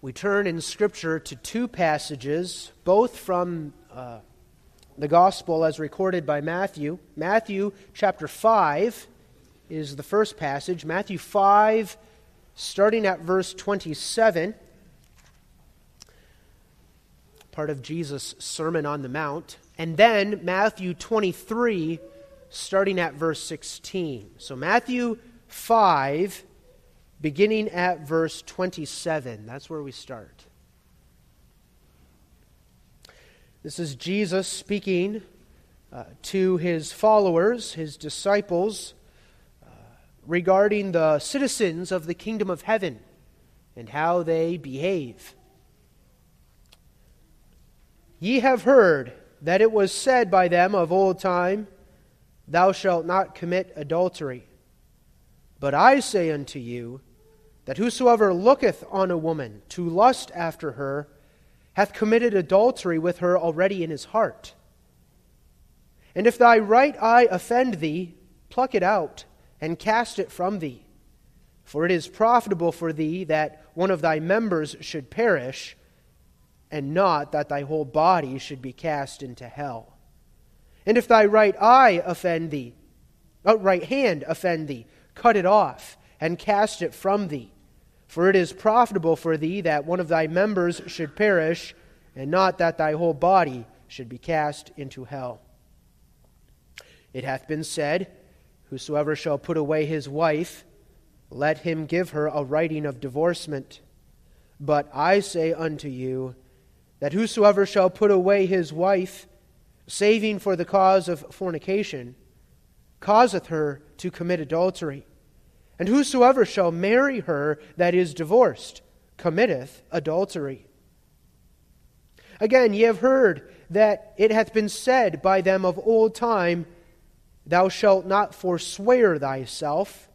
We turn in Scripture to two passages, both from the Gospel as recorded by Matthew. Matthew chapter 5 is the first passage. Matthew 5, starting at verse 27, part of Jesus' Sermon on the Mount. And then Matthew 23, starting at verse 16. So Matthew 5, beginning at verse 27. That's where we start. This is Jesus speaking to his followers, his disciples, regarding the citizens of the kingdom of heaven and how they behave. Ye have heard that it was said by them of old time, Thou shalt not commit adultery. But I say unto you, that whosoever looketh on a woman to lust after her hath committed adultery with her already in his heart. And if thy right eye offend thee, pluck it out, and cast it from thee. For it is profitable for thee that one of thy members should perish, and not that thy whole body should be cast into hell. And if thy right hand offend thee, cut it off, and cast it from thee. For it is profitable for thee that one of thy members should perish, and not that thy whole body should be cast into hell. It hath been said, Whosoever shall put away his wife, let him give her a writing of divorcement. But I say unto you, that whosoever shall put away his wife, saving for the cause of fornication, causeth her to commit adultery. And whosoever shall marry her that is divorced committeth adultery. Again, ye have heard that it hath been said by them of old time, Thou shalt not forswear thyself,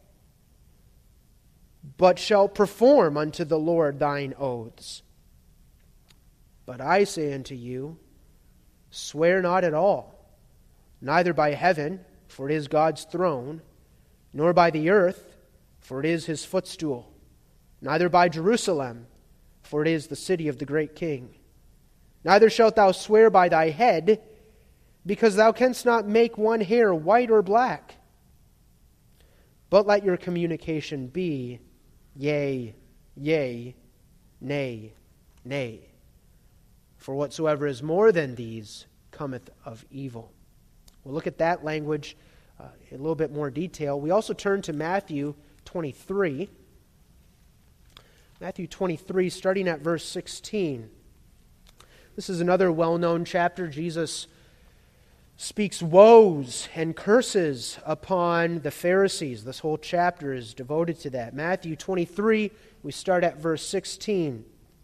but shalt perform unto the Lord thine oaths. But I say unto you, swear not at all, neither by heaven, for it is God's throne, nor by the earth, for it is his footstool, neither by Jerusalem, for it is the city of the great King. Neither shalt thou swear by thy head, because thou canst not make one hair white or black. But let your communication be, yea, yea, nay, nay. For whatsoever is more than these cometh of evil. We'll look at that language in a little bit more detail. We also turn to Matthew 23. Matthew 23, starting at verse 16. This is another well-known chapter. Jesus speaks woes and curses upon the Pharisees. This whole chapter is devoted to that. Matthew 23, we start at verse 16.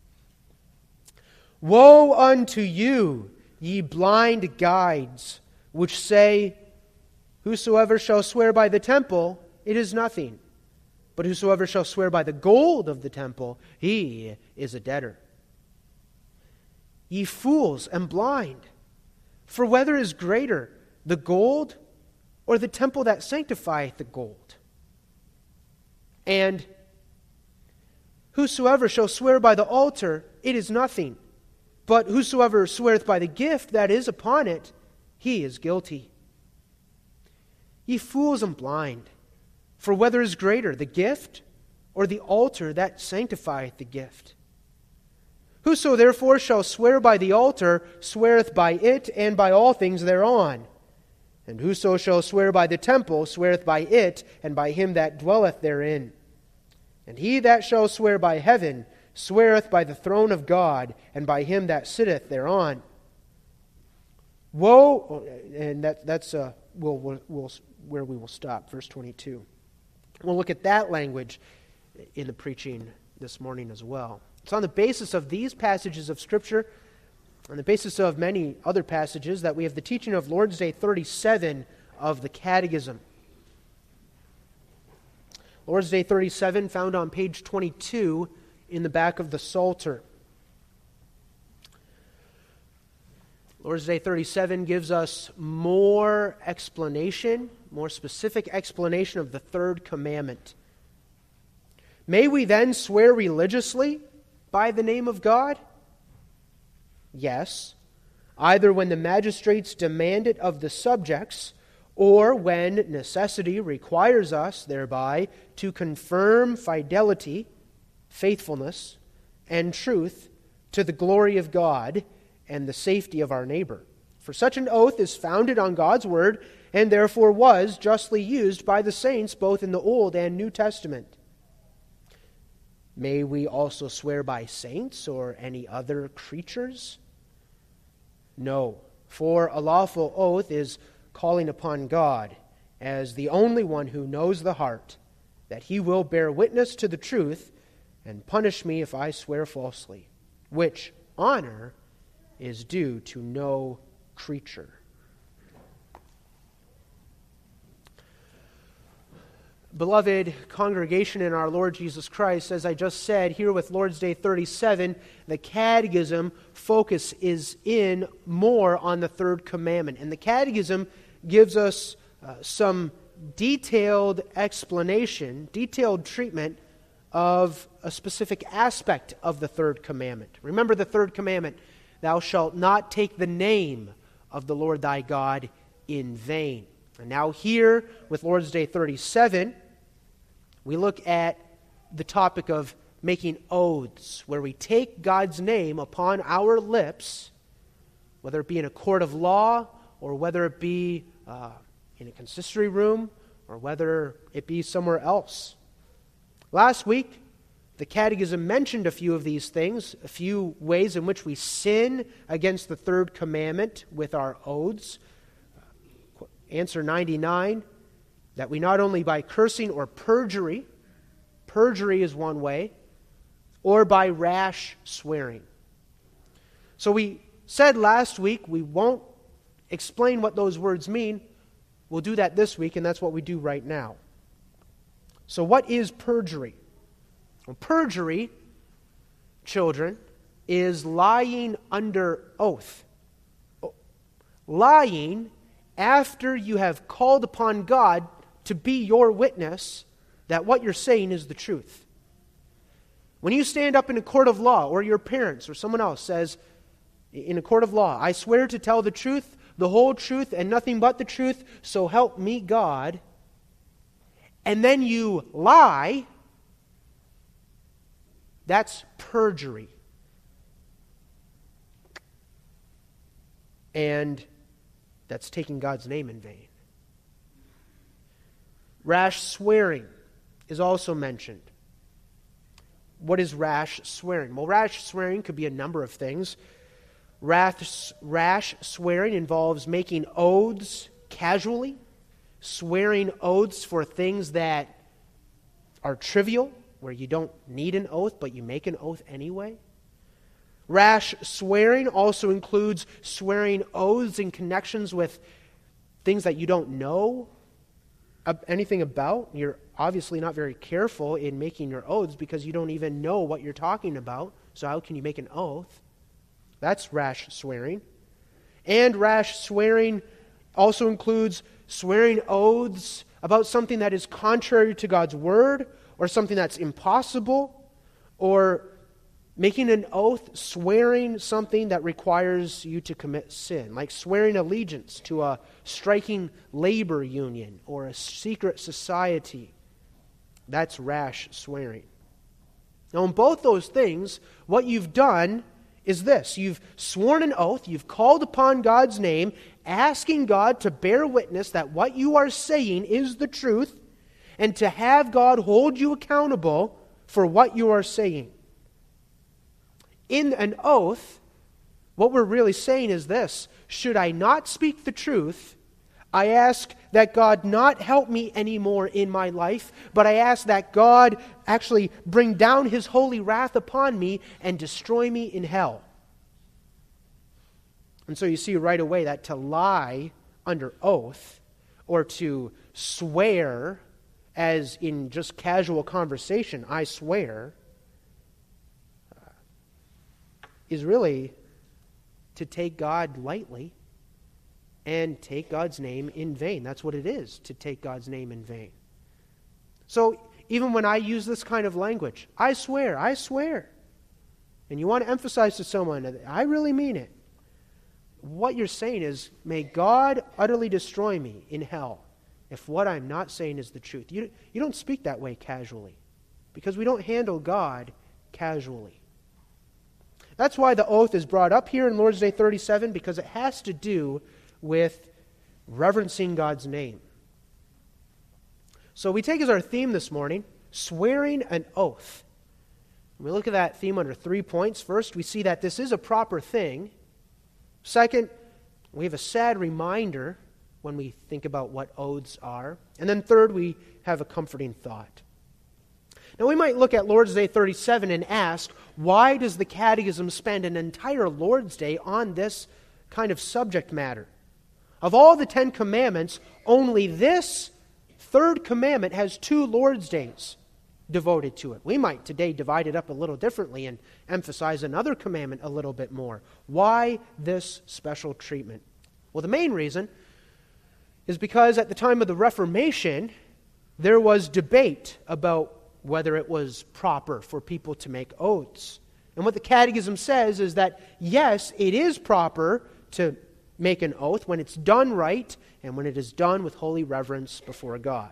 Woe unto you, ye blind guides, which say, Whosoever shall swear by the temple, it is nothing. But whosoever shall swear by the gold of the temple, he is a debtor. Ye fools and blind, for whether is greater, the gold or the temple that sanctifieth the gold? And whosoever shall swear by the altar, it is nothing. But whosoever sweareth by the gift that is upon it, he is guilty. Ye fools and blind, for whether is greater, the gift or the altar that sanctifieth the gift? Whoso therefore shall swear by the altar sweareth by it and by all things thereon. And whoso shall swear by the temple sweareth by it and by him that dwelleth therein. And he that shall swear by heaven sweareth by the throne of God and by him that sitteth thereon. Woe, and that's where we will stop, verse 22. We'll look at that language in the preaching this morning as well. It's on the basis of these passages of Scripture, on the basis of many other passages, that we have the teaching of Lord's Day 37 of the Catechism. Lord's Day 37, found on page 22 in the back of the Psalter. Lord's Day 37 gives us more explanation, more specific explanation of the third commandment. May we then swear religiously by the name of God? Yes, either when the magistrates demand it of the subjects, or when necessity requires us thereby to confirm fidelity, faithfulness, and truth to the glory of God and the safety of our neighbor. For such an oath is founded on God's word, and therefore was justly used by the saints both in the Old and New Testament. May we also swear by saints or any other creatures? No, for a lawful oath is calling upon God as the only one who knows the heart, that he will bear witness to the truth and punish me if I swear falsely, which honor is due to no creature. Beloved congregation in our Lord Jesus Christ, as I just said, here with Lord's Day 37, the Catechism focus is in more on the third commandment. And the Catechism gives us some detailed explanation, detailed treatment of a specific aspect of the third commandment. Remember the third commandment, thou shalt not take the name of the Lord thy God in vain. And now here with Lord's Day 37, we look at the topic of making oaths, where we take God's name upon our lips, whether it be in a court of law, or whether it be in a consistory room, or whether it be somewhere else. Last week, the Catechism mentioned a few of these things, a few ways in which we sin against the third commandment with our oaths. Answer 99, that we not only by cursing or perjury is one way, or by rash swearing. So we said last week we won't explain what those words mean. We'll do that this week, and that's what we do right now. So what is perjury? Well, perjury, children, is lying under oath. Lying after you have called upon God to be your witness that what you're saying is the truth. When you stand up in a court of law, or your parents or someone else says in a court of law, I swear to tell the truth, the whole truth, and nothing but the truth, so help me God, and then you lie, that's perjury. And that's taking God's name in vain. Rash swearing is also mentioned. What is rash swearing? Well, rash swearing could be a number of things. Rash swearing involves making oaths casually, swearing oaths for things that are trivial, where you don't need an oath, but you make an oath anyway. Rash swearing also includes swearing oaths in connections with things that you don't know anything about. You're obviously not very careful in making your oaths because you don't even know what you're talking about. So how can you make an oath? That's rash swearing. And rash swearing also includes swearing oaths about something that is contrary to God's word, or something that's impossible, or making an oath swearing something that requires you to commit sin, like swearing allegiance to a striking labor union or a secret society. That's rash swearing. Now, in both those things, what you've done is this. You've sworn an oath, you've called upon God's name, asking God to bear witness that what you are saying is the truth, and to have God hold you accountable for what you are saying. In an oath, what we're really saying is this: should I not speak the truth, I ask that God not help me anymore in my life, but I ask that God actually bring down His holy wrath upon me and destroy me in hell. And so you see right away that to lie under oath, or to swear as in just casual conversation, I swear, is really to take God lightly and take God's name in vain. That's what it is, to take God's name in vain. So even when I use this kind of language, I swear, and you want to emphasize to someone that I really mean it, what you're saying is, may God utterly destroy me in hell if what I'm not saying is the truth. You don't speak that way casually, because we don't handle God casually. That's why the oath is brought up here in Lord's Day 37, because it has to do with reverencing God's name. So we take as our theme this morning, swearing an oath. We look at that theme under 3 points. First, we see that this is a proper thing. Second, we have a sad reminder when we think about what oaths are. And then third, we have a comforting thought. Now, we might look at Lord's Day 37 and ask, why does the Catechism spend an entire Lord's Day on this kind of subject matter? Of all the 10 commandments, only this third commandment has 2 Lord's Days devoted to it. We might today divide it up a little differently and emphasize another commandment a little bit more. Why this special treatment? Well, the main reason is because at the time of the Reformation, there was debate about whether it was proper for people to make oaths. And what the Catechism says is that, yes, it is proper to make an oath when it's done right and when it is done with holy reverence before God.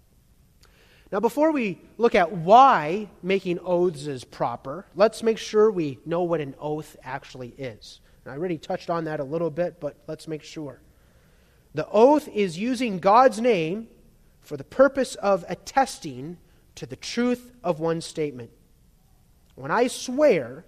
Now, before we look at why making oaths is proper, let's make sure we know what an oath actually is. And I already touched on that a little bit, but let's make sure. The oath is using God's name for the purpose of attesting to the truth of one statement. When I swear,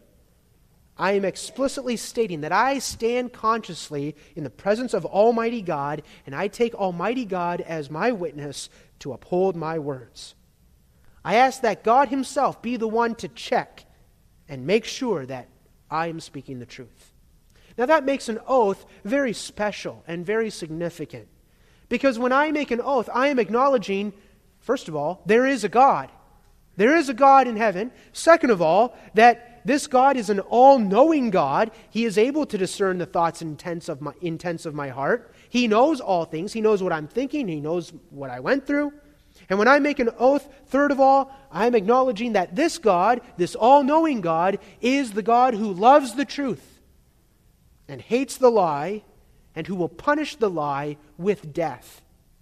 I am explicitly stating that I stand consciously in the presence of Almighty God, and I take Almighty God as my witness to uphold my words. I ask that God Himself be the one to check and make sure that I am speaking the truth. Now that makes an oath very special and very significant, because when I make an oath, I am acknowledging, first of all, there is a God. There is a God in heaven. Second of all, that this God is an all-knowing God. He is able to discern the thoughts and intents of my heart. He knows all things. He knows what I'm thinking. He knows what I went through. And when I make an oath, third of all, I'm acknowledging that this God, this all-knowing God, is the God who loves the truth and hates the lie, and who will punish the lie with death.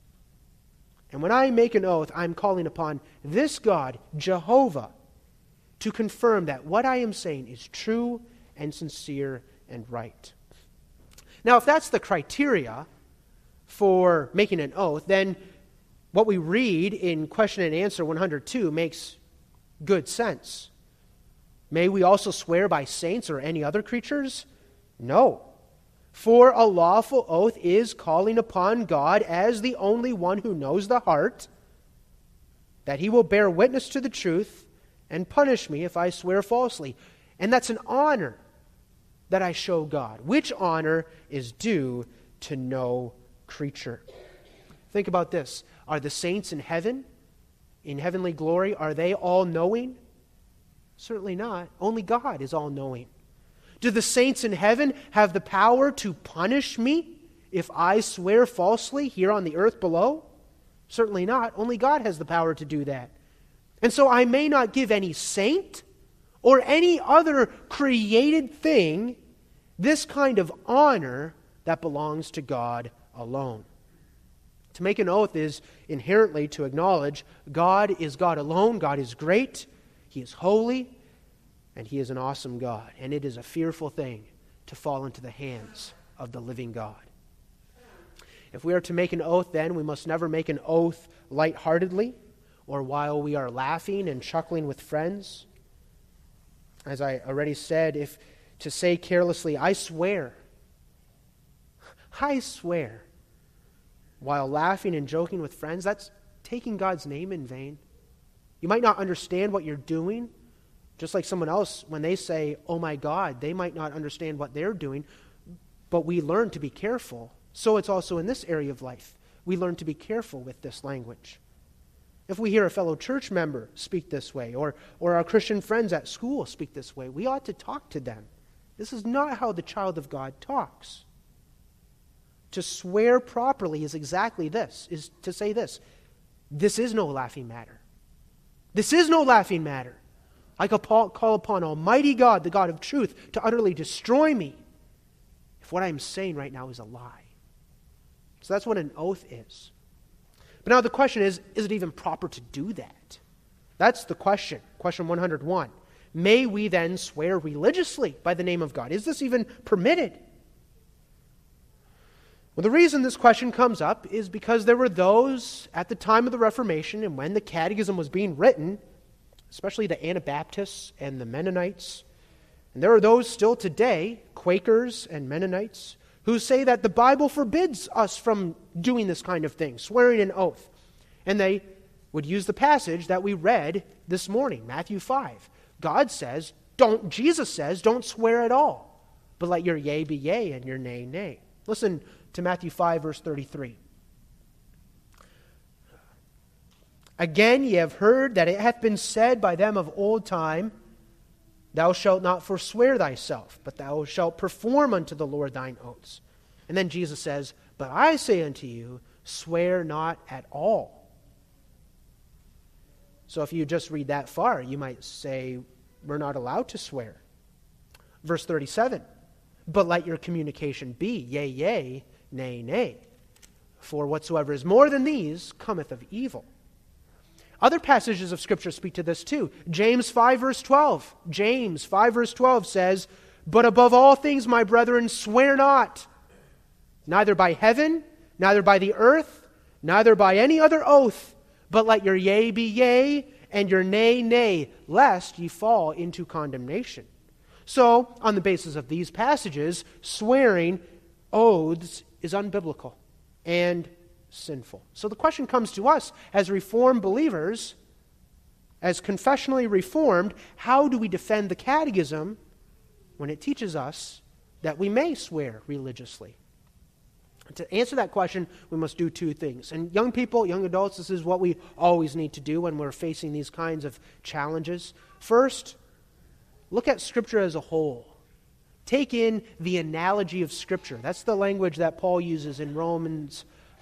And when I make an oath, I'm calling upon this God, Jehovah, to confirm that what I am saying is true and sincere and right. Now, if that's the criteria for making an oath, then what we read in question and answer 102 makes good sense. May we also swear by saints or any other creatures? No. For a lawful oath is calling upon God as the only one who knows the heart, that He will bear witness to the truth and punish me if I swear falsely. And that's an honor that I show God, which honor is due to no creature. Think about this. Are the saints in heaven, in heavenly glory, are they all-knowing? Certainly not. Only God is all-knowing. Do the saints in heaven have the power to punish me if I swear falsely here on the earth below? Certainly not. Only God has the power to do that. And so I may not give any saint or any other created thing this kind of honor that belongs to God alone. To make an oath is inherently to acknowledge God is God alone. God is great. He is holy. And He is an awesome God. And it is a fearful thing to fall into the hands of the living God. If we are to make an oath, then we must never make an oath lightheartedly or while we are laughing and chuckling with friends. As I already said, if to say carelessly, I swear, while laughing and joking with friends, that's taking God's name in vain. You might not understand what you're doing. Just like someone else, when they say, oh my God, they might not understand what they're doing, but we learn to be careful. So it's also in this area of life. We learn to be careful with this language. If we hear a fellow church member speak this way, or our Christian friends at school speak this way, we ought to talk to them. This is not how the child of God talks. To swear properly is exactly this, is to say this. This is no laughing matter. This is no laughing matter. I could call upon Almighty God, the God of truth, to utterly destroy me if what I'm saying right now is a lie. So that's what an oath is. But now the question is it even proper to do that? That's the question. Question 101. May we then swear religiously by the name of God? Is this even permitted? Well, the reason this question comes up is because there were those at the time of the Reformation and when the Catechism was being written, especially the Anabaptists and the Mennonites, and there are those still today, Quakers and Mennonites, who say that the Bible forbids us from doing this kind of thing, swearing an oath. And they would use the passage that we read this morning, Matthew 5. Jesus says, don't swear at all, but let your yea be yea and your nay, nay. Listen to Matthew 5, verse 33. Again, ye have heard that it hath been said by them of old time, thou shalt not forswear thyself, but thou shalt perform unto the Lord thine oaths. And then Jesus says, but I say unto you, swear not at all. So if you just read that far, you might say, we're not allowed to swear. Verse 37, but let your communication be, yea, yea, nay, nay. For whatsoever is more than these cometh of evil. Other passages of Scripture speak to this too. James 5 verse 12. James 5 verse 12 says, but above all things, my brethren, swear not, neither by heaven, neither by the earth, neither by any other oath, but let your yea be yea, and your nay, nay, lest ye fall into condemnation. So, on the basis of these passages, swearing oaths is unbiblical and sinful. So the question comes to us as Reformed believers, as confessionally Reformed, how do we defend the Catechism when it teaches us that we may swear religiously? To answer that question, we must do two things. And young people, young adults, this is what we always need to do when we're facing these kinds of challenges. First, look at Scripture as a whole. Take in the analogy of Scripture. That's the language that Paul uses in Romans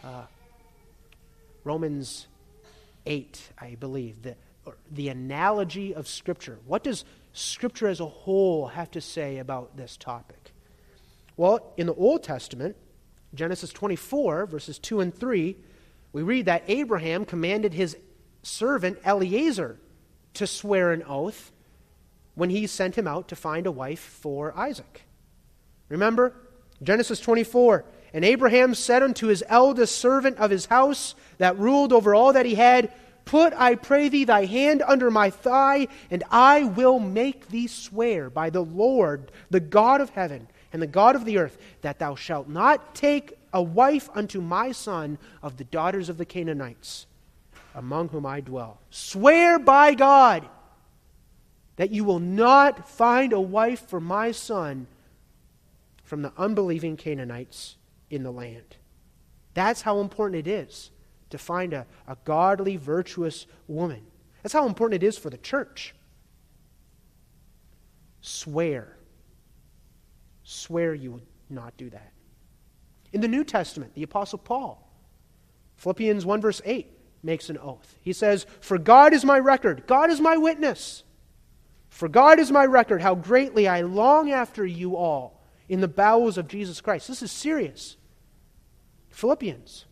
8, I believe. The analogy of Scripture. What does Scripture as a whole have to say about this topic? Well, in the Old Testament, Genesis 24, verses 2 and 3, we read that Abraham commanded his servant Eliezer to swear an oath when he sent him out to find a wife for Isaac. Remember? Genesis 24, and Abraham said unto his eldest servant of his house that ruled over all that he had, put, I pray thee, thy hand under my thigh, and I will make thee swear by the Lord, the God of heaven, and the God of the earth, that thou shalt not take a wife unto my son of the daughters of the Canaanites, among whom I dwell. Swear by God that you will not find a wife for my son from the unbelieving Canaanites in the land. That's how important it is to find a godly, virtuous woman. That's how important it is for the church. Swear you will not do that. In the New Testament, the Apostle Paul, Philippians 1 verse 8, makes an oath. He says, for God is my record, God is my witness. For God is my record, how greatly I long after you all in the bowels of Jesus Christ. This is serious. Philippians,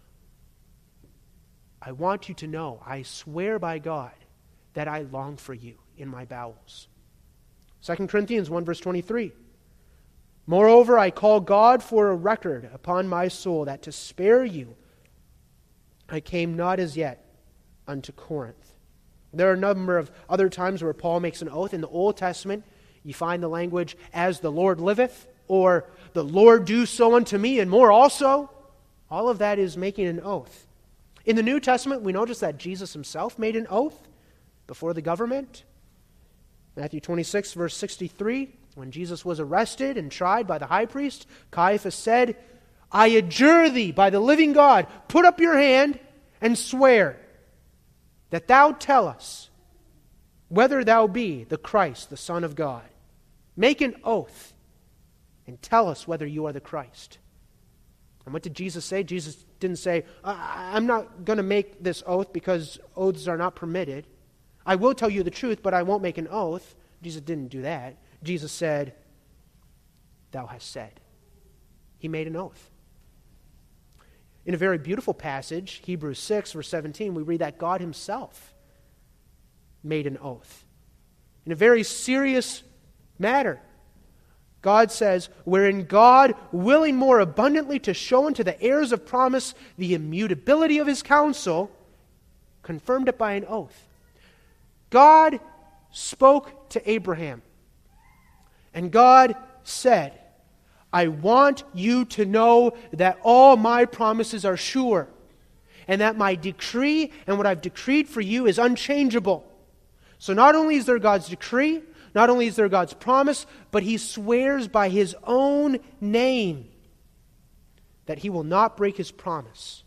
I want you to know, I swear by God that I long for you in my bowels. 2 Corinthians 1 verse 23. Moreover, I call God for a record upon my soul that to spare you I came not as yet unto Corinth. There are a number of other times where Paul makes an oath. In the Old Testament, you find the language, as the Lord liveth, or the Lord do so unto me and more also. All of that is making an oath. In the New Testament, we notice that Jesus himself made an oath before the government. Matthew 26, verse 63, when Jesus was arrested and tried by the high priest, Caiaphas said, I adjure thee by the living God, put up your hand and swear that thou tell us whether thou be the Christ, the Son of God. Make an oath and tell us whether you are the Christ. And what did Jesus say? Jesus didn't say, I'm not going to make this oath because oaths are not permitted. I will tell you the truth, but I won't make an oath. Jesus didn't do that. Jesus said, thou hast said. He made an oath. In a very beautiful passage, Hebrews 6, verse 17, we read that God himself made an oath. In a very serious matter, God says, wherein God, willing more abundantly to show unto the heirs of promise the immutability of his counsel, confirmed it by an oath. God spoke to Abraham, and God said, I want you to know that all my promises are sure, and that my decree and what I've decreed for you is unchangeable. So not only is there God's decree, not only is there God's promise, but he swears by his own name that he will not break his promise.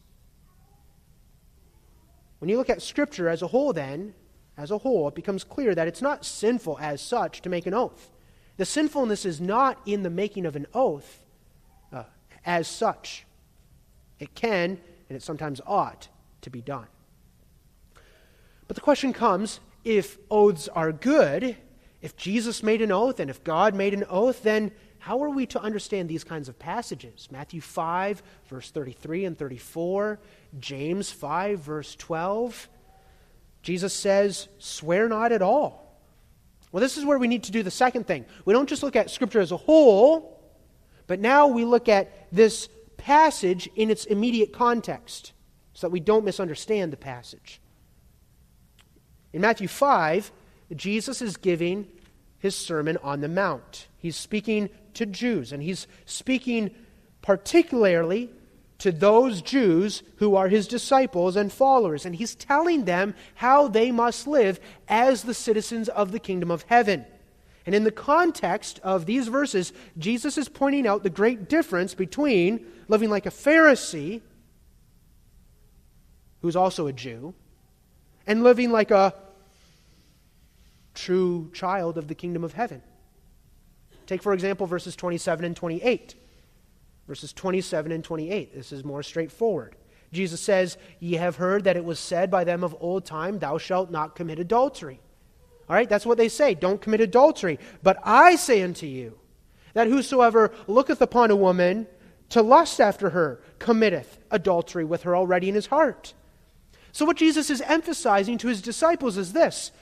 When you look at Scripture as a whole then, it becomes clear that it's not sinful as such to make an oath. The sinfulness is not in the making of an oath as such. It can, and it sometimes ought, to be done. But the question comes, if oaths are good, if Jesus made an oath and if God made an oath, then how are we to understand these kinds of passages? Matthew 5, verse 33 and 34, James 5, verse 12. Jesus says, swear not at all. Well, this is where we need to do the second thing. We don't just look at Scripture as a whole, but now we look at this passage in its immediate context so that we don't misunderstand the passage. In Matthew 5, Jesus is giving his Sermon on the Mount. He's speaking to Jews, and he's speaking particularly to those Jews who are his disciples and followers, and he's telling them how they must live as the citizens of the kingdom of heaven. And in the context of these verses, Jesus is pointing out the great difference between living like a Pharisee, who's also a Jew, and living like a true child of the kingdom of heaven. Take, for example, verses 27 and 28. Verses 27 and 28. This is more straightforward. Jesus says, ye have heard that it was said by them of old time, thou shalt not commit adultery. All right, that's what they say. Don't commit adultery. But I say unto you, that whosoever looketh upon a woman to lust after her committeth adultery with her already in his heart. So what Jesus is emphasizing to his disciples is this.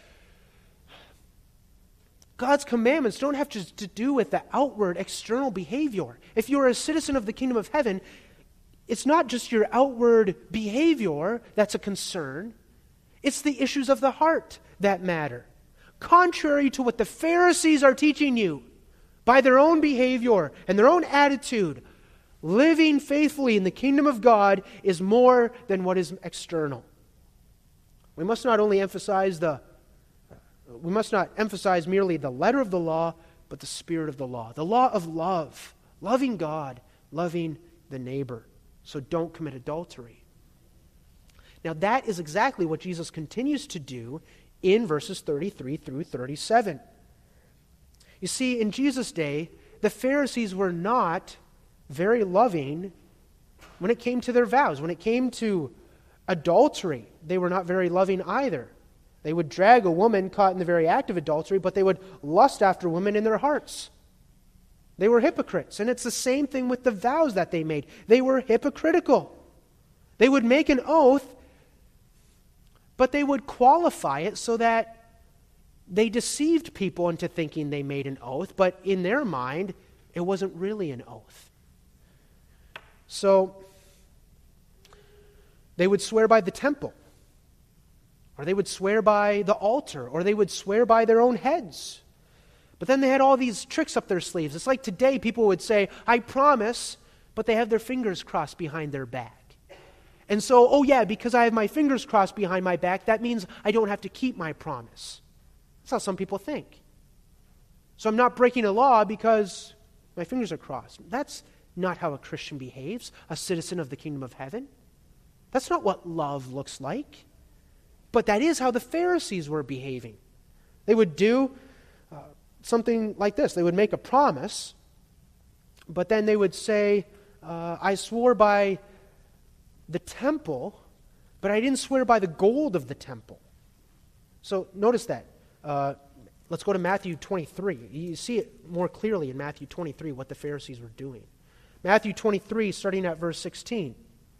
God's commandments don't have to do with the outward, external behavior. If you're a citizen of the kingdom of heaven, it's not just your outward behavior that's a concern. It's the issues of the heart that matter. Contrary to what the Pharisees are teaching you, by their own behavior and their own attitude, living faithfully in the kingdom of God is more than what is external. We must not emphasize merely the letter of the law, but the spirit of the law of love, loving God, loving the neighbor. So don't commit adultery. Now that is exactly what Jesus continues to do in verses 33 through 37. You see, in Jesus' day, the Pharisees were not very loving when it came to their vows. When it came to adultery, they were not very loving either. They would drag a woman caught in the very act of adultery, but they would lust after women in their hearts. They were hypocrites. And it's the same thing with the vows that they made. They were hypocritical. They would make an oath, but they would qualify it so that they deceived people into thinking they made an oath, but in their mind, it wasn't really an oath. So, they would swear by the temple, or they would swear by the altar, or they would swear by their own heads. But then they had all these tricks up their sleeves. It's like today people would say, I promise, but they have their fingers crossed behind their back. And so, oh yeah, because I have my fingers crossed behind my back, that means I don't have to keep my promise. That's how some people think. So I'm not breaking a law because my fingers are crossed. That's not how a Christian behaves, a citizen of the kingdom of heaven. That's not what love looks like. But that is how the Pharisees were behaving. They would do something like this. They would make a promise, but then they would say, I swore by the temple, but I didn't swear by the gold of the temple. So notice that. Let's go to Matthew 23. You see it more clearly in Matthew 23 what the Pharisees were doing. Matthew 23, starting at verse 16.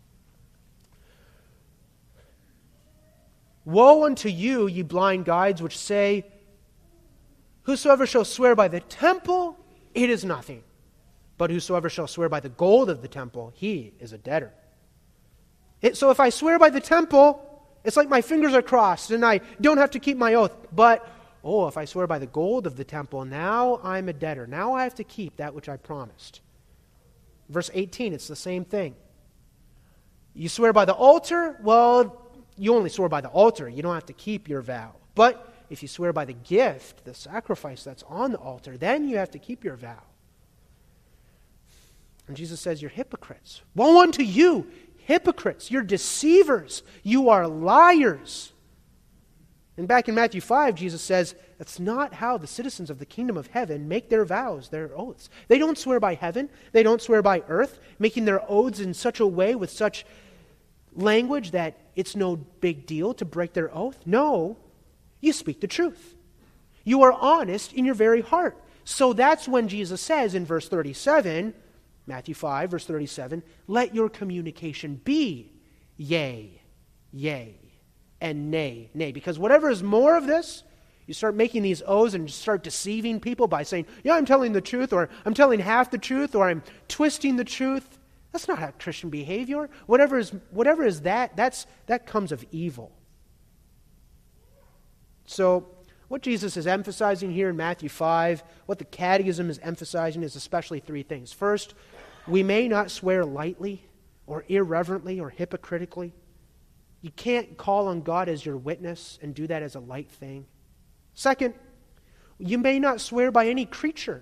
Woe unto you, ye blind guides, which say, whosoever shall swear by the temple, it is nothing. But whosoever shall swear by the gold of the temple, he is a debtor. So if I swear by the temple, it's like my fingers are crossed and I don't have to keep my oath. But, if I swear by the gold of the temple, now I'm a debtor. Now I have to keep that which I promised. Verse 18, it's the same thing. You swear by the altar, well, you only swear by the altar. You don't have to keep your vow. But if you swear by the gift, the sacrifice that's on the altar, then you have to keep your vow. And Jesus says, you're hypocrites. Woe unto you, hypocrites. You're deceivers. You are liars. And back in Matthew 5, Jesus says, that's not how the citizens of the kingdom of heaven make their vows, their oaths. They don't swear by heaven. They don't swear by earth, making their oaths in such a way with such language that it's no big deal to break their oath. No, you speak the truth. You are honest in your very heart. So that's when Jesus says in verse 37, Matthew 5, verse 37, let your communication be yea, yea, and nay, nay. Because whatever is more of this, you start making these oaths and start deceiving people by saying, yeah, I'm telling the truth, or I'm telling half the truth, or I'm twisting the truth. That's not how Christian behavior. Whatever is that comes of evil. So what Jesus is emphasizing here in Matthew 5, what the Catechism is emphasizing is especially three things. First, we may not swear lightly or irreverently or hypocritically. You can't call on God as your witness and do that as a light thing. Second, you may not swear by any creature.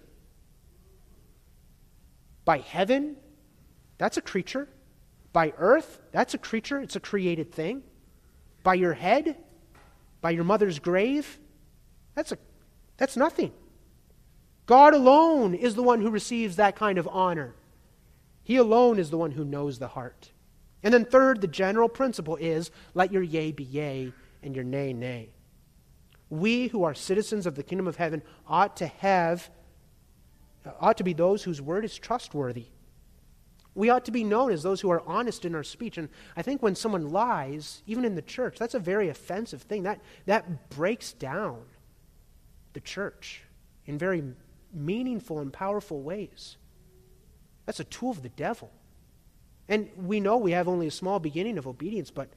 By heaven, that's a creature. By earth, that's a creature. It's a created thing. By your head, by your mother's grave, that's nothing. God alone is the one who receives that kind of honor. He alone is the one who knows the heart. And then third, the general principle is, let your yea be yea and your nay, nay. We who are citizens of the kingdom of heaven ought to be those whose word is trustworthy. We ought to be known as those who are honest in our speech. And I think when someone lies, even in the church, that's a very offensive thing. That breaks down the church in very meaningful and powerful ways. That's a tool of the devil. And we know we have only a small beginning of obedience, but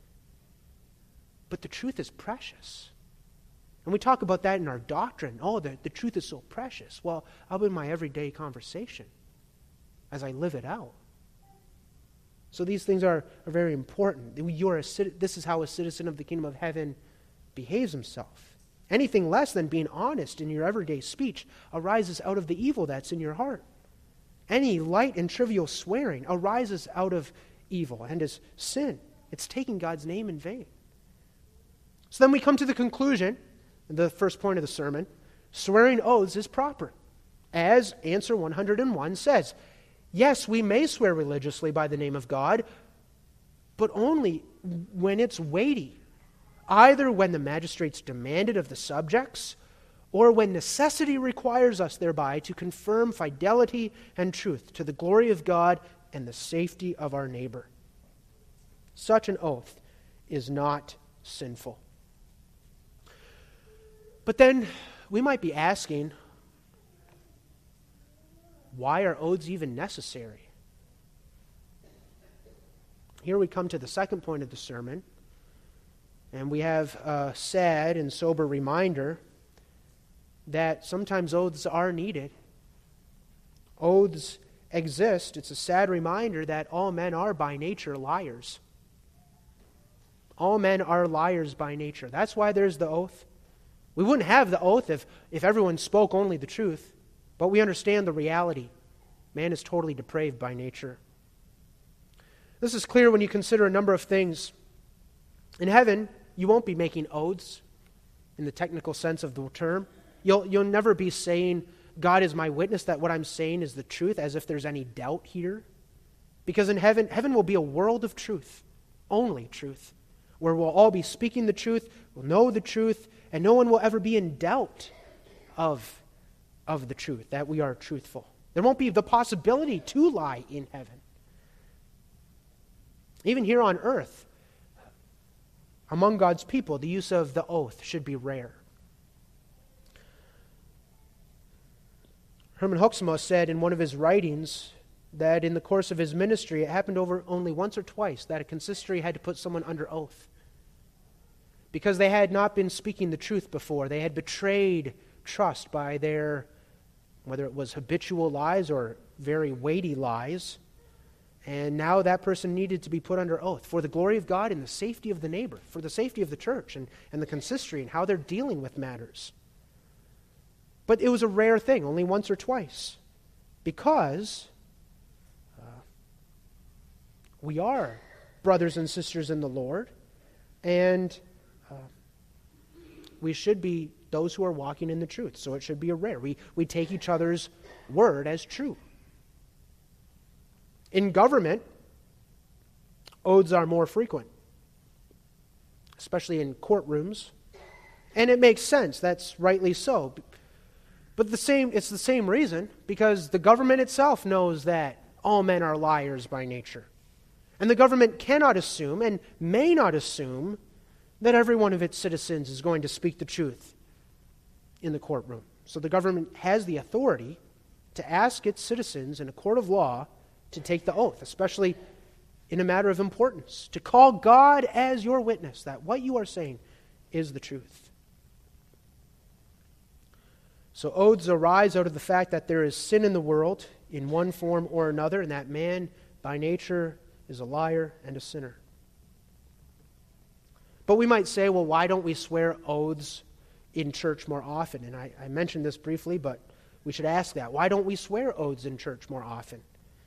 the truth is precious. And we talk about that in our doctrine. Oh, the truth is so precious. Well, how about in my everyday conversation as I live it out? So these things are very important. This is how a citizen of the kingdom of heaven behaves himself. Anything less than being honest in your everyday speech arises out of the evil that's in your heart. Any light and trivial swearing arises out of evil and is sin. It's taking God's name in vain. So then we come to the conclusion, the first point of the sermon. Swearing oaths is proper. As answer 101 says, yes, we may swear religiously by the name of God, but only when it's weighty, either when the magistrates demand it of the subjects, or when necessity requires us thereby to confirm fidelity and truth to the glory of God and the safety of our neighbor. Such an oath is not sinful. But then we might be asking, why are oaths even necessary? Here we come to the second point of the sermon, and we have a sad and sober reminder that sometimes oaths are needed. Oaths exist. It's a sad reminder that all men are by nature liars. All men are liars by nature. That's why there's the oath. We wouldn't have the oath if everyone spoke only the truth, but we understand the reality. Man is totally depraved by nature. This is clear when you consider a number of things. In heaven, you won't be making oaths in the technical sense of the term. You'll never be saying, God is my witness that what I'm saying is the truth, as if there's any doubt here. Because in heaven will be a world of truth, only truth, where we'll all be speaking the truth, we'll know the truth, and no one will ever be in doubt of the truth, that we are truthful. There won't be the possibility to lie in heaven. Even here on earth, among God's people, the use of the oath should be rare. Herman Hoeksema said in one of his writings that in the course of his ministry, it happened over only once or twice that a consistory had to put someone under oath because they had not been speaking the truth before. They had betrayed trust by their, whether it was habitual lies or very weighty lies, and now that person needed to be put under oath for the glory of God and the safety of the neighbor, for the safety of the church and the consistory and how they're dealing with matters. But it was a rare thing, only once or twice, because we are brothers and sisters in the Lord, and we should be those who are walking in the truth. So it should be a rare. We take each other's word as true. In government, oaths are more frequent, especially in courtrooms. And it makes sense. That's rightly so. But it's the same reason, because the government itself knows that all men are liars by nature. And the government cannot assume and may not assume that every one of its citizens is going to speak the truth in the courtroom. So the government has the authority to ask its citizens in a court of law to take the oath, especially in a matter of importance, to call God as your witness that what you are saying is the truth. So oaths arise out of the fact that there is sin in the world in one form or another, and that man by nature is a liar and a sinner. But we might say, well, why don't we swear oaths in church more often? And I mentioned this briefly, but we should ask that. Why don't we swear oaths in church more often?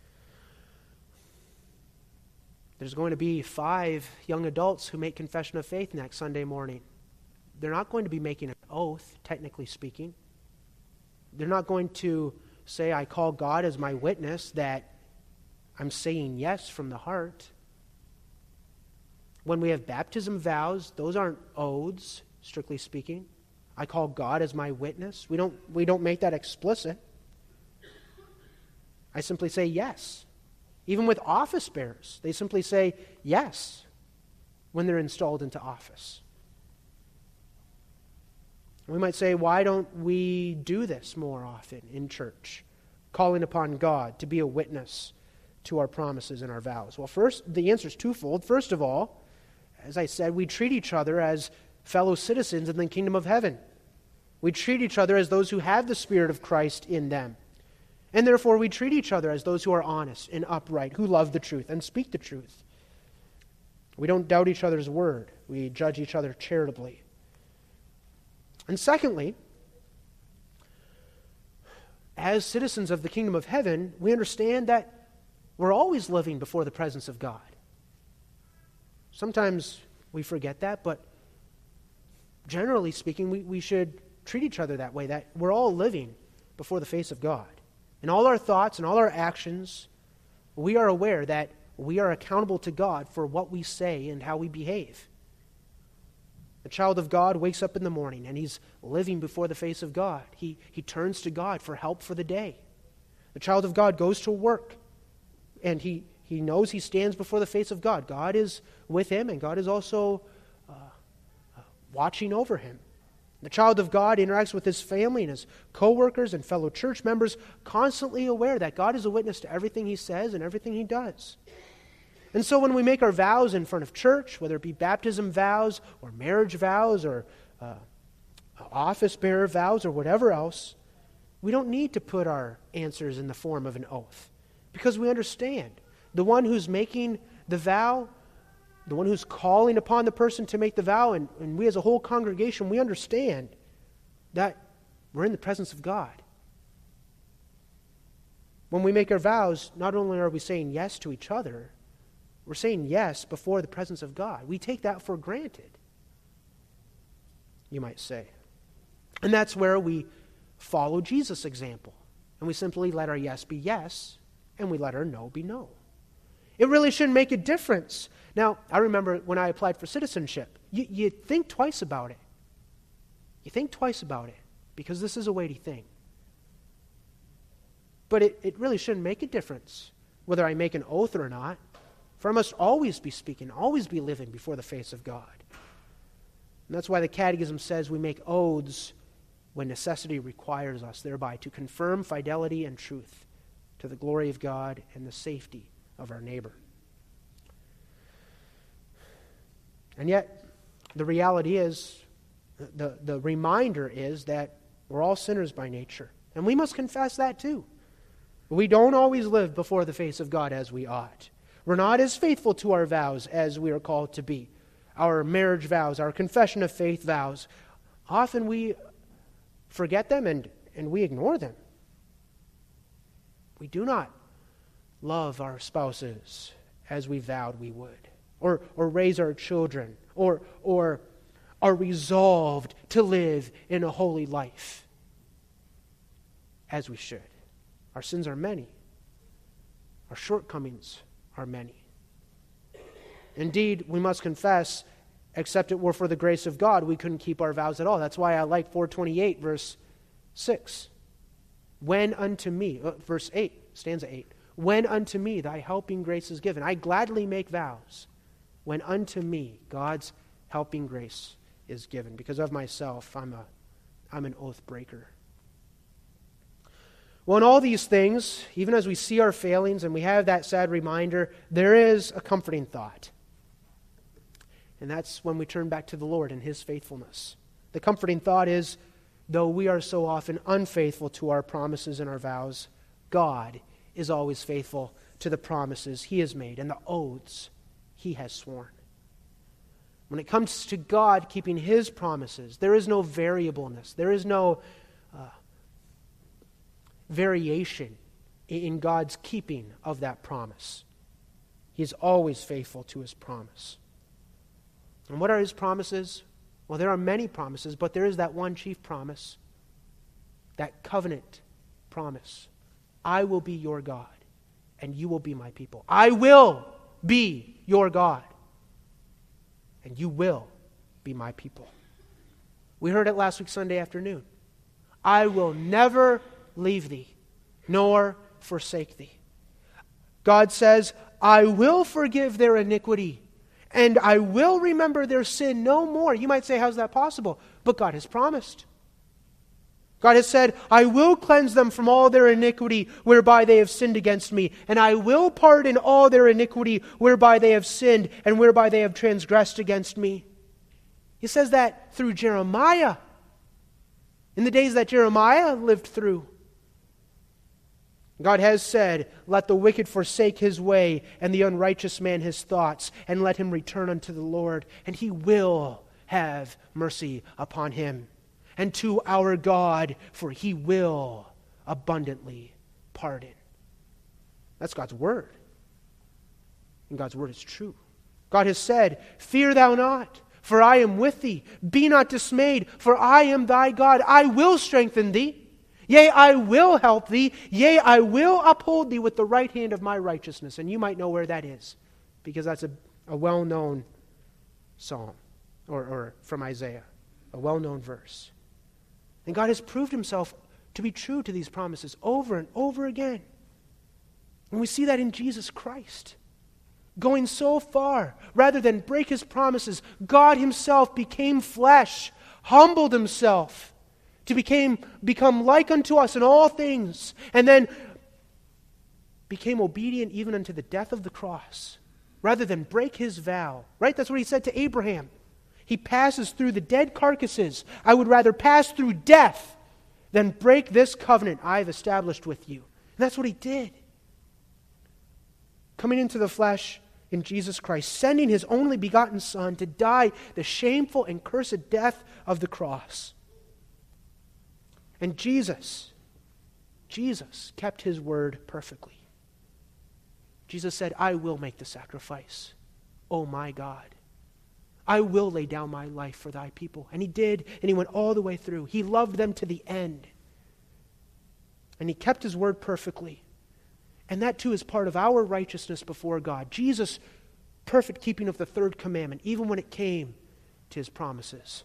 There's going to be 5 young adults who make confession of faith next Sunday morning. They're not going to be making an oath, technically speaking. They're not going to say, I call God as my witness that I'm saying yes from the heart. When we have baptism vows, those aren't oaths, strictly speaking. I call God as my witness. We don't make that explicit. I simply say yes. Even with office bearers, they simply say yes when they're installed into office. We might say, why don't we do this more often in church, calling upon God to be a witness to our promises and our vows? Well, first, the answer is twofold. First of all, as I said, we treat each other as fellow citizens in the kingdom of heaven. We treat each other as those who have the Spirit of Christ in them. And therefore, we treat each other as those who are honest and upright, who love the truth and speak the truth. We don't doubt each other's word. We judge each other charitably. And secondly, as citizens of the kingdom of heaven, we understand that we're always living before the presence of God. Sometimes we forget that, but generally speaking, we should treat each other that way, that we're all living before the face of God. In all our thoughts and all our actions, we are aware that we are accountable to God for what we say and how we behave. The child of God wakes up in the morning and he's living before the face of God. He turns to God for help for the day. The child of God goes to work and he knows he stands before the face of God. God is with him and God is also watching over him. The child of God interacts with his family and his co-workers and fellow church members, constantly aware that God is a witness to everything he says and everything he does. And so when we make our vows in front of church, whether it be baptism vows or marriage vows or office bearer vows or whatever else, we don't need to put our answers in the form of an oath, because we understand the one who's making the vow, the one who's calling upon the person to make the vow, and we as a whole congregation, we understand that we're in the presence of God. When we make our vows, not only are we saying yes to each other, we're saying yes before the presence of God. We take that for granted, you might say. And that's where we follow Jesus' example. And we simply let our yes be yes, and we let our no be no. It really shouldn't make a difference. Now, I remember when I applied for citizenship, you think twice about it. You think twice about it, because this is a weighty thing. But it really shouldn't make a difference whether I make an oath or not, for I must always be speaking, always be living before the face of God. And that's why the Catechism says we make oaths when necessity requires us, thereby to confirm fidelity and truth to the glory of God and the safety of our neighbor. And yet, the reality is, the reminder is that we're all sinners by nature. And we must confess that too. We don't always live before the face of God as we ought. We're not as faithful to our vows as we are called to be. Our marriage vows, our confession of faith vows, often we forget them and we ignore them. We do not love our spouses as we vowed we would, or raise our children, or are resolved to live in a holy life as we should. Our sins are many. Our shortcomings are many. Indeed, we must confess, except it were for the grace of God, we couldn't keep our vows at all. That's why I like 428, verse 6. When unto me, verse 8, stanza 8. When unto me thy helping grace is given. I gladly make vows. When unto me God's helping grace is given. Because of myself, I'm an oath breaker. Well, in all these things, even as we see our failings and we have that sad reminder, there is a comforting thought. And that's when we turn back to the Lord and His faithfulness. The comforting thought is, though we are so often unfaithful to our promises and our vows, God is always faithful to the promises He has made and the oaths He has sworn. When it comes to God keeping His promises, there is no variableness. There is no variation in God's keeping of that promise. He is always faithful to His promise. And what are His promises? Well, there are many promises, but there is that one chief promise, that covenant promise. I will be your God, and you will be my people. I will be your God, and you will be my people. We heard it last week Sunday afternoon. I will never leave thee, nor forsake thee. God says, I will forgive their iniquity, and I will remember their sin no more. You might say, how's that possible? But God has promised. God has said, I will cleanse them from all their iniquity whereby they have sinned against me, and I will pardon all their iniquity whereby they have sinned and whereby they have transgressed against me. He says that through Jeremiah, in the days that Jeremiah lived through. God has said, let the wicked forsake his way, and the unrighteous man his thoughts, and let him return unto the Lord, and He will have mercy upon him. And to our God, for He will abundantly pardon. That's God's word. And God's word is true. God has said, fear thou not, for I am with thee. Be not dismayed, for I am thy God. I will strengthen thee. Yea, I will help thee. Yea, I will uphold thee with the right hand of my righteousness. And you might know where that is, because that's a well-known psalm, or from Isaiah, a well-known verse. And God has proved Himself to be true to these promises over and over again. And we see that in Jesus Christ. Going so far, rather than break His promises, God Himself became flesh, humbled Himself, to become like unto us in all things, and then became obedient even unto the death of the cross, rather than break His vow. Right? That's what He said to Abraham. He passes through the dead carcasses. I would rather pass through death than break this covenant I've established with you. And that's what He did. Coming into the flesh in Jesus Christ, sending His only begotten Son to die the shameful and cursed death of the cross. And Jesus kept His word perfectly. Jesus said, I will make the sacrifice, O my God. I will lay down my life for thy people. And He did, and He went all the way through. He loved them to the end. And He kept His word perfectly. And that too is part of our righteousness before God. Jesus' perfect keeping of the third commandment, even when it came to his promises.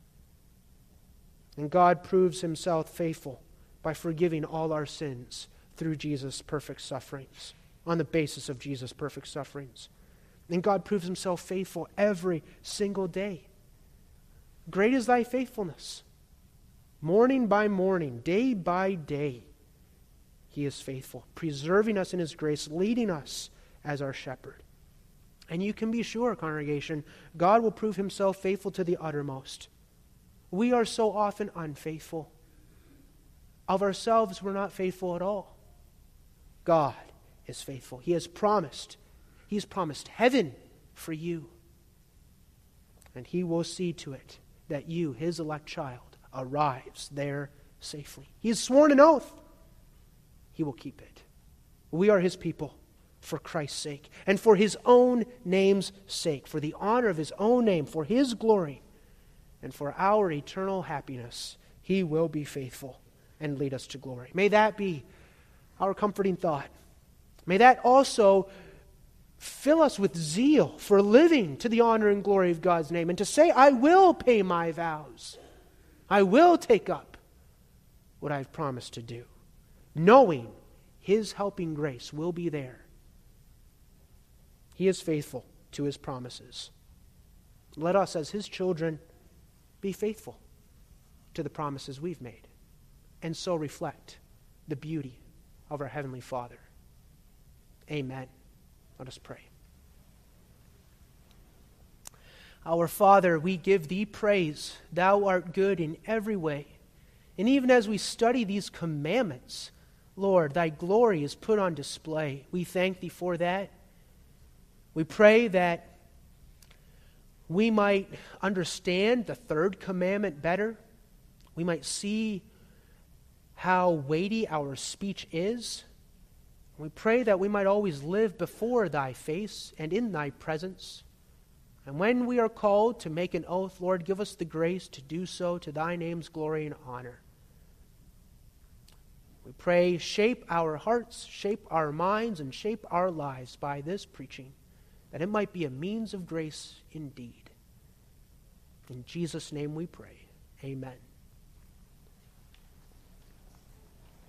And God proves himself faithful by forgiving all our sins through Jesus' perfect sufferings, on the basis of Jesus' perfect sufferings. And God proves himself faithful every single day. Great is thy faithfulness. Morning by morning, day by day, he is faithful, preserving us in his grace, leading us as our shepherd. And you can be sure, congregation, God will prove himself faithful to the uttermost. We are so often unfaithful. Of ourselves, we're not faithful at all. God is faithful. He has promised. He's promised heaven for you. And he will see to it that you, his elect child, arrives there safely. He has sworn an oath. He will keep it. We are his people for Christ's sake and for his own name's sake, for the honor of his own name, for his glory, and for our eternal happiness. He will be faithful and lead us to glory. May that be our comforting thought. May that also fill us with zeal for living to the honor and glory of God's name, and to say, I will pay my vows. I will take up what I've promised to do, knowing his helping grace will be there. He is faithful to his promises. Let us, as his children, be faithful to the promises we've made, and so reflect the beauty of our Heavenly Father. Amen. Let us pray. Our Father, we give thee praise. Thou art good in every way. And even as we study these commandments, Lord, thy glory is put on display. We thank thee for that. We pray that we might understand the third commandment better. We might see how weighty our speech is. We pray that we might always live before thy face and in thy presence. And when we are called to make an oath, Lord, give us the grace to do so to thy name's glory and honor. We pray, shape our hearts, shape our minds, and shape our lives by this preaching, that it might be a means of grace indeed. In Jesus' name we pray. Amen.